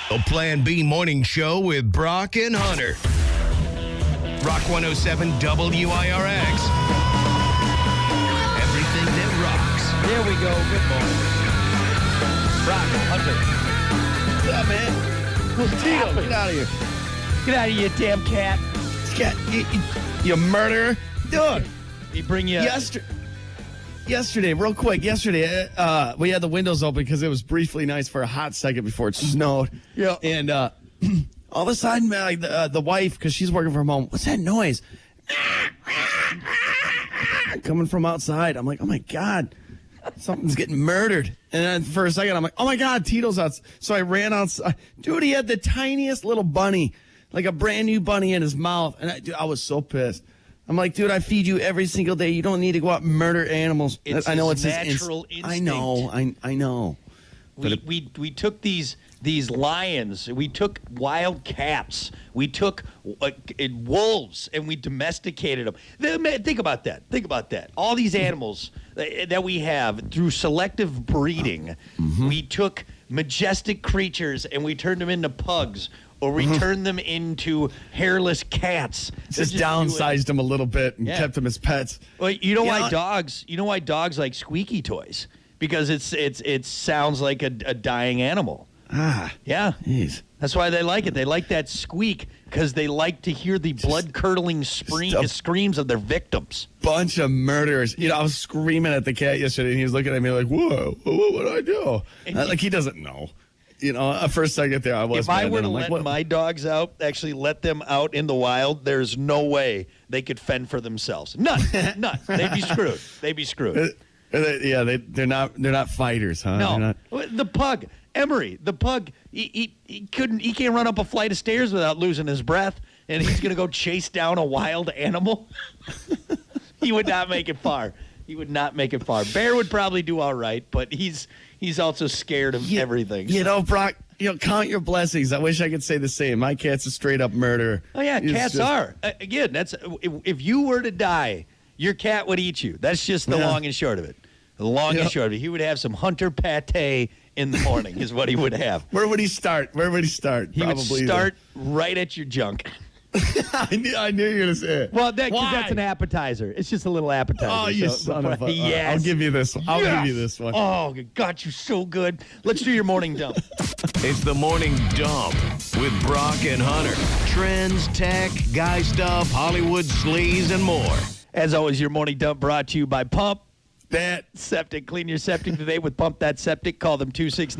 The Plan B Morning Show with Brock and Hunter. Rock 107 WIRX. Everything that rocks. Here we go. Good morning. Brock and Hunter. What's up, man? What's Tito? Get out of here. Get out of here, damn cat. You murderer. Dude. He bring you... Yesterday, real quick, we had the windows open because it was briefly nice for a hot second before it snowed. Yeah. And all of a sudden, the wife, because she's working from home, what's that noise? Coming from outside. I'm like, oh my God, something's getting murdered. And then for a second, I'm like, oh my God, Tito's out. So I ran outside. Dude, he had the tiniest little bunny, like a brand new bunny in his mouth. And I was so pissed. I'm like, dude, I feed you every single day. You don't need to go out and murder animals. It's I know his it's natural instinct. I know. We took these lions. We took wild cats. We took wolves, and we domesticated them. Think about that. All these animals that we have through selective breeding, we took majestic creatures and we turned them into pugs. Or we turned them into hairless cats. Just downsized them a little bit and kept them as pets. Well, you know why dogs like squeaky toys? Because it sounds like a dying animal. Yeah. Jeez. That's why they like it. They like that squeak because they like to hear the blood-curdling screams of their victims. Bunch of murderers. I was screaming at the cat yesterday, and he was looking at me like, whoa, what did I do? Like, he doesn't know. For a second there, I was. If I were to let my dogs out, actually let them out in the wild, there's no way they could fend for themselves. None. They'd be screwed. They're not fighters, huh? No. The pug, Emery, he can't run up a flight of stairs without losing his breath, and he's going to go chase down a wild animal. He would not make it far. Bear would probably do all right, but he's also scared of everything. Brock, count your blessings. I wish I could say the same. My cat's a straight up murderer. Oh yeah, cats are. Again, that's if you were to die, your cat would eat you. That's just the long and short of it. The long and short of it. He would have some Hunter pate in the morning is what he would have. Where would he start? He would start right at your junk. I knew you were going to say it. Well, that's an appetizer. It's just a little appetizer. Oh, you son of a... Yes. I'll give you this one. Give you this one. Oh, God, you're so good. Let's do your morning dump. It's the Morning Dump with Brock and Hunter. Trends, tech, guy stuff, Hollywood sleaze, and more. As always, your morning dump brought to you by Pump That Septic. Clean your septic today with Pump That Septic. Call them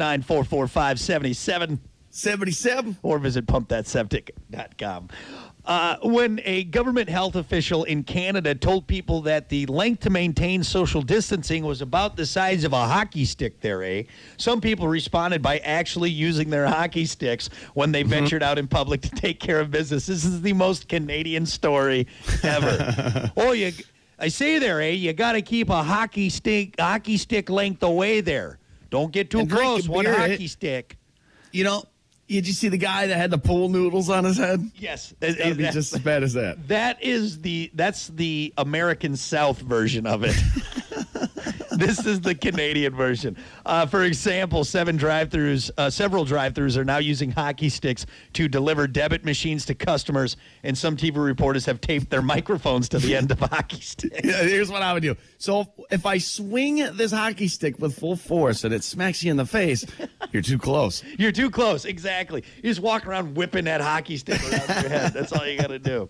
269-445-7777. Or visit pumpthatseptic.com. When a government health official in Canada told people that the length to maintain social distancing was about the size of a hockey stick some people responded by actually using their hockey sticks when they ventured out in public to take care of business. This is the most Canadian story ever. I say you got to keep a hockey stick length away there. Don't get too close. One hockey stick. Did you see the guy that had the pool noodles on his head? Yes. It's got to be just as bad as that. That's the American South version of it. This is the Canadian version. For example, several drive-thrus are now using hockey sticks to deliver debit machines to customers, and some TV reporters have taped their microphones to the end of hockey sticks. Here's what I would do. So if I swing this hockey stick with full force and it smacks you in the face, you're too close. You're too close, exactly. You just walk around whipping that hockey stick around your head. That's all you got to do.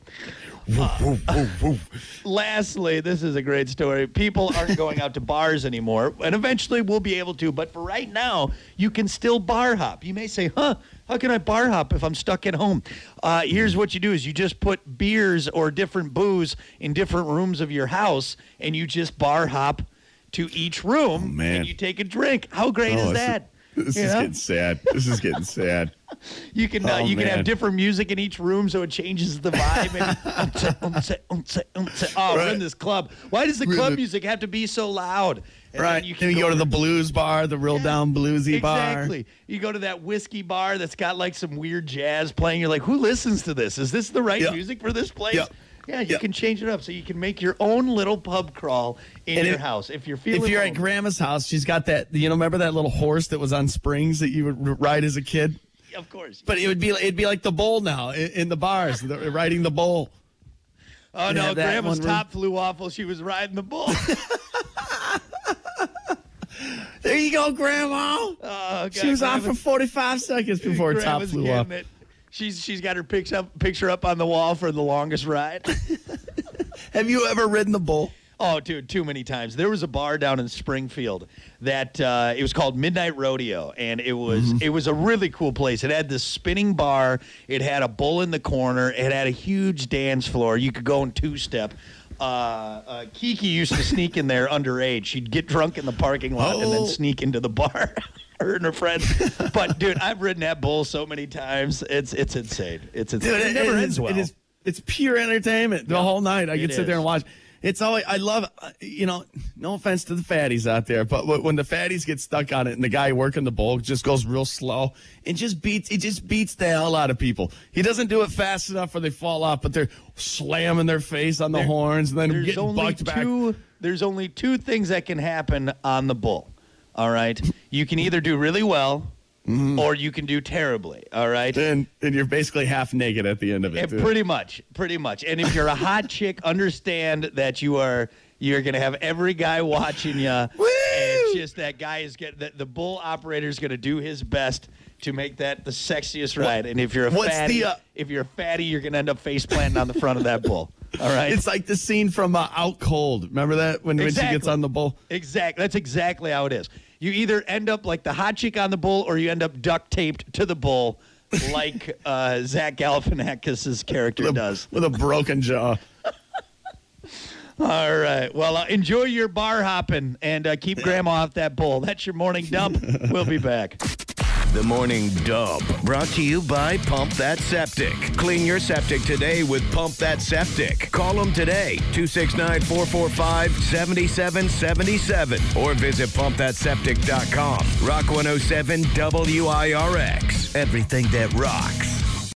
Lastly, this is a great story. People aren't going out to bars anymore, and eventually we'll be able to, but for right now, you can still bar hop. You may say, how can I bar hop if I'm stuck at home? Here's what you do is you just put beers or different booze in different rooms of your house, and you just bar hop to each room, and you take a drink. How great is that? This is getting sad. You can have different music in each room so it changes the vibe. We're in this club. Why does the club music have to be so loud? And right. Then you go to the blues bar, the real down bluesy bar. Exactly. You go to that whiskey bar that's got like some weird jazz playing. You're like, who listens to this? Is this the right music for this place? Yeah, you can change it up so you can make your own little pub crawl in your house. If you're at Grandma's house, she's got that. Remember that little horse that was on springs that you would ride as a kid? Of course. But it'd be like the bowl now in the bars, riding the bowl. Oh, no, Grandma's top flew off while she was riding the bull. There you go, Grandma. Oh, God, she was on for 45 seconds before her top flew off. She's got her picture up on the wall for the longest ride. Have you ever ridden the bull? Oh, dude, too many times. There was a bar down in Springfield that it was called Midnight Rodeo, and it was a really cool place. It had this spinning bar. It had a bull in the corner. It had a huge dance floor. You could go in two-step. Kiki used to sneak in there underage. She'd get drunk in the parking lot and then sneak into the bar. Her and her friends. But, dude, I've ridden that bull so many times. It's insane. It's insane. Dude, it never ends well. It's pure entertainment the whole night. I can sit there and watch. It's always, I love, no offense to the fatties out there, but when the fatties get stuck on it and the guy working the bull just goes real slow, it just beats the hell out of people. He doesn't do it fast enough where they fall off, but they're slamming their face on the horns and then getting bucked back. There's only two things that can happen on the bull, all right? You can either do really well or you can do terribly, all right? And you're basically half naked at the end of it. Pretty much. And if you're a hot chick, understand that you're going to have every guy watching you. And it's just that guy is the bull operator is going to do his best to make that the sexiest ride. And if you're a fatty, you're going to end up face planting on the front of that bull. All right. It's like the scene from Out Cold. Remember that when she gets on the bull? Exactly. That's exactly how it is. You either end up like the hot chick on the bull or you end up duct taped to the bull like Zach Galifianakis' character does. With a broken jaw. All right. Well, enjoy your bar hopping and keep Grandma off that bull. That's your morning dump. We'll be back. The Morning Dump, brought to you by Pump That Septic. Clean your septic today with Pump That Septic. Call them today, 269-445-7777, or visit pumpthatseptic.com. Rock 107 WIRX, everything that rocks.